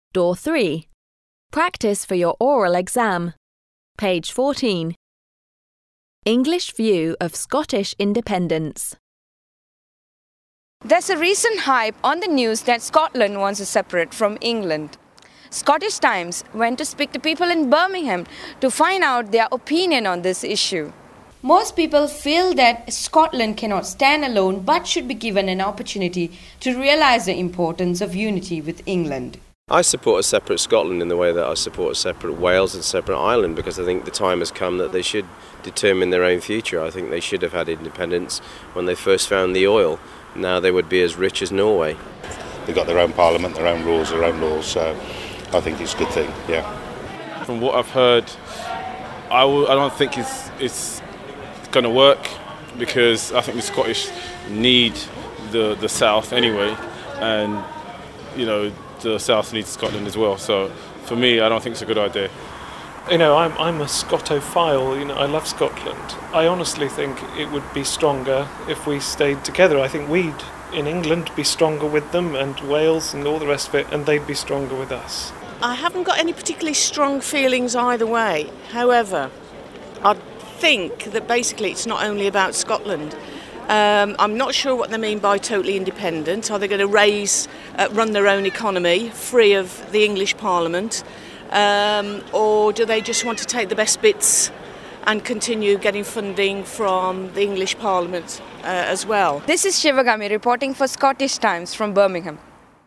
Door 3. Practice for your oral exam. Page 14. English view of Scottish independence. There's a recent hype on the news that Scotland wants to separate from England. Scottish Times went to speak to people in Birmingham to find out their opinion on this issue. Most people feel that Scotland cannot stand alone but should be given an opportunity to realise the importance of unity with England. I support a separate Scotland in the way that I support a separate Wales and separate Ireland, because I think the time has come that they should determine their own future. I think they should have had independence when they first found the oil. Now they would be as rich as Norway. They've got their own parliament, their own rules, their own laws, so I think it's a good thing, yeah. From what I've heard, I don't think it's going to work, because I think the Scottish need the South anyway, and the South needs Scotland as well. So for me, I don't think it's a good idea. I'm a Scotophile. I love Scotland. I honestly think it would be stronger if we stayed together. I think we'd, in England, be stronger with them, and Wales and all the rest of it, and they'd be stronger with us. I haven't got any particularly strong feelings either way. However, I think that basically it's not only about Scotland. I'm not sure what they mean by totally independent. Are they going to run their own economy, free of the English Parliament? Or do they just want to take the best bits and continue getting funding from the English Parliament as well? This is Shivagami reporting for Scottish Times from Birmingham.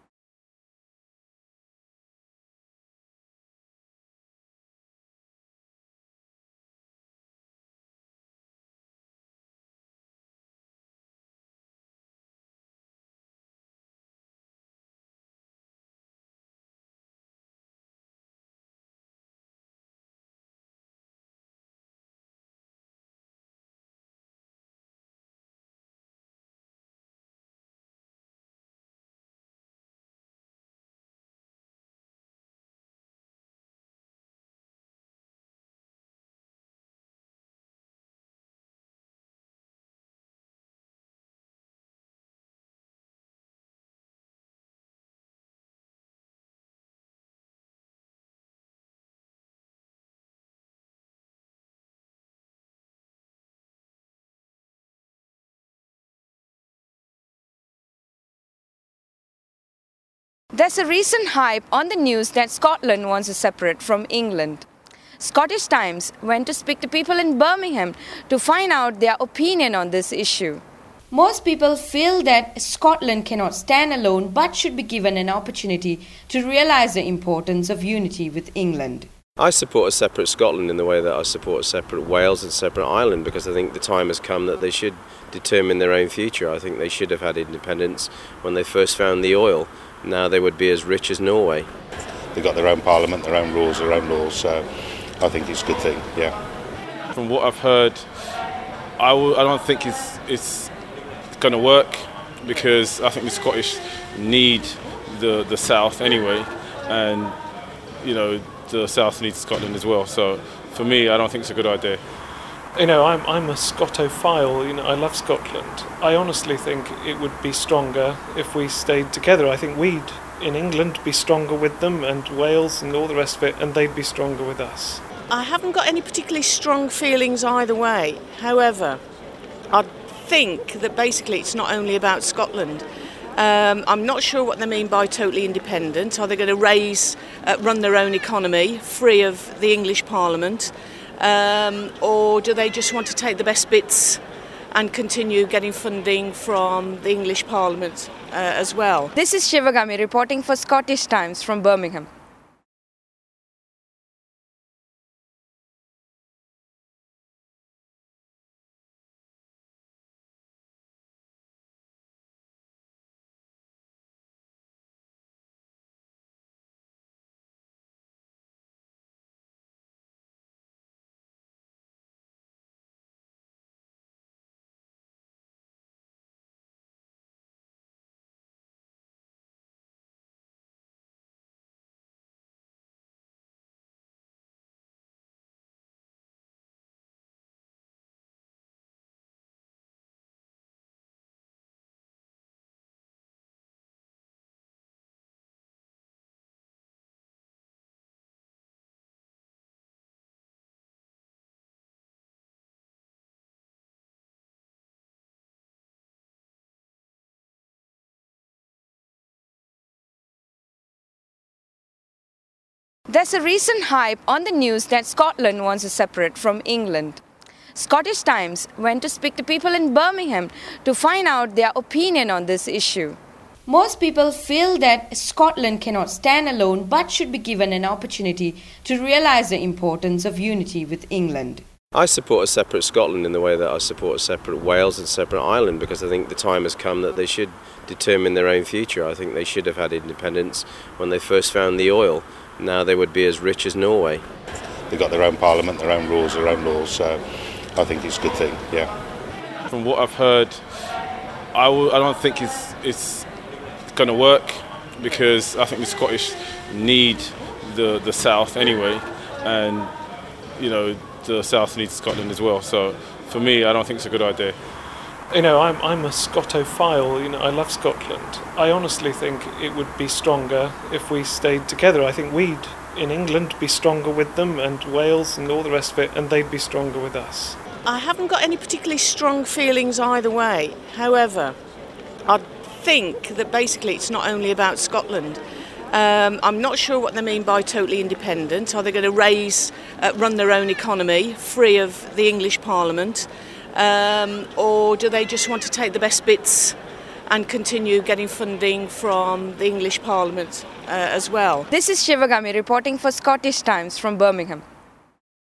There's a recent hype on the news that Scotland wants to separate from England. Scottish Times went to speak to people in Birmingham to find out their opinion on this issue. Most people feel that Scotland cannot stand alone but should be given an opportunity to realise the importance of unity with England. I support a separate Scotland in the way that I support a separate Wales and separate Ireland, because I think the time has come that they should determine their own future. I think they should have had independence when they first found the oil. Now they would be as rich as Norway. They've got their own parliament, their own rules, their own laws, so I think it's a good thing, yeah. From what I've heard, I don't think it's going to work, because I think the Scottish need the South anyway, and the South needs Scotland as well. So for me, I don't think it's a good idea. I'm a Scotophile. I love Scotland. I honestly think it would be stronger if we stayed together. I think we'd, in England, be stronger with them, and Wales and all the rest of it, and they'd be stronger with us. I haven't got any particularly strong feelings either way. However, I think that basically it's not only about Scotland. I'm not sure what they mean by totally independent. Are they going to run their own economy, free of the English Parliament? Or do they just want to take the best bits and continue getting funding from the English Parliament as well? This is Shivagami reporting for Scottish Times from Birmingham. There's a recent hype on the news that Scotland wants to separate from England. Scottish Times went to speak to people in Birmingham to find out their opinion on this issue. Most people feel that Scotland cannot stand alone but should be given an opportunity to realise the importance of unity with England. I support a separate Scotland in the way that I support a separate Wales and separate Ireland, because I think the time has come that they should determine their own future. I think they should have had independence when they first found the oil. Now they would be as rich as Norway. They've got their own parliament, their own rules, their own laws, so I think it's a good thing, yeah. From what I've heard, I don't think it's going to work, because I think the Scottish need the South anyway, and the South needs Scotland as well. So for me, I don't think it's a good idea. I'm a Scotophile. I love Scotland. I honestly think it would be stronger if we stayed together. I think we'd, in England, be stronger with them, and Wales and all the rest of it, and they'd be stronger with us. I haven't got any particularly strong feelings either way. However, I think that basically it's not only about Scotland. I'm not sure what they mean by totally independent. Are they going to run their own economy free of the English Parliament? Or do they just want to take the best bits and continue getting funding from the English Parliament as well? This is Shivagami reporting for Scottish Times from Birmingham.